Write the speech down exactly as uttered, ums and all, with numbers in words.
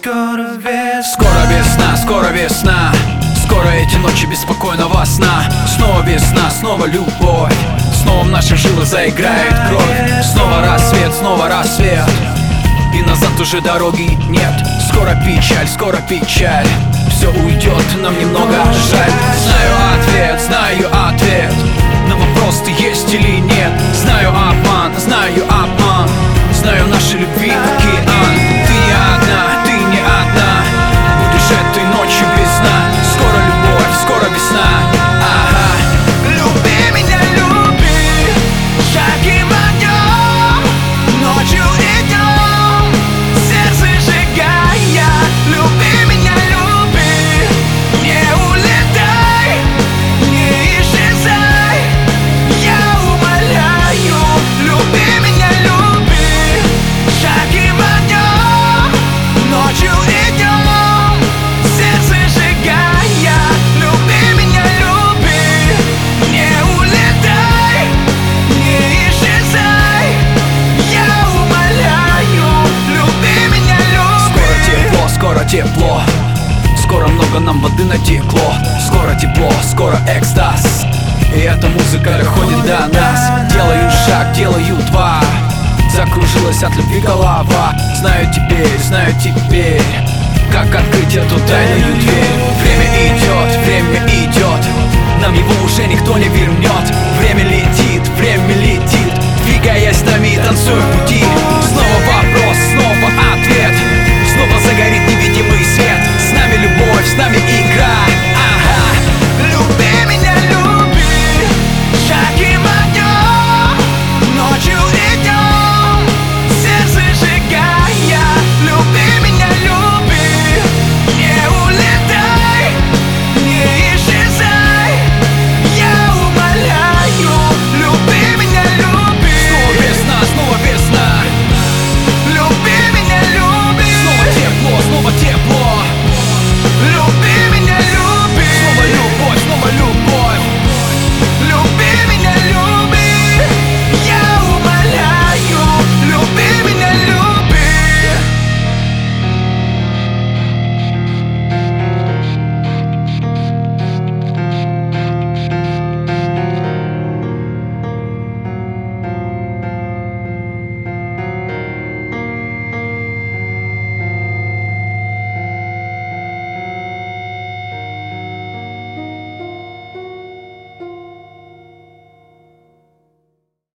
Скоро весна, скоро весна, скоро весна. Скоро эти ночи беспокойного сна. Снова весна, снова любовь. Снова в наших жилах заиграет кровь. Снова рассвет, снова рассвет. И назад уже дороги нет. Скоро печаль, скоро печаль. Все уйдет, нам немного жаль. Знаю ответ, знаю ответ на вопрос, ты есть или нет. Знаю обман, знаю обман. Знаю нашей любви океан. Ты не одна, ты не одна. Будешь этой ночью без сна. Скоро любовь, скоро весна. Ага. люби меня, люби, жарким огнем, ночью и днем, сердце сжигая. Люби меня, люби, не улетай, не исчезай, я умоляю. Люби меня, люби, жарким огнем, ночью и днем, сердце сжигая. Люби меня, люби, не улетай, не исчезай, я умоляю. Люби меня, Скоро люби. тепло, скоро тепло. Скоро много нам воды натекло. Скоро тепло, скоро экстаз. И эта музыка доходит до нас. Делаю шаг, делаю два. Закружилась от любви голова. Знаю теперь, знаю теперь, как открыть эту тайную дверь. Время идет, время идет. Нам его уже никто не вернет. Время летит, время летит. Двигаясь нами, танцуем.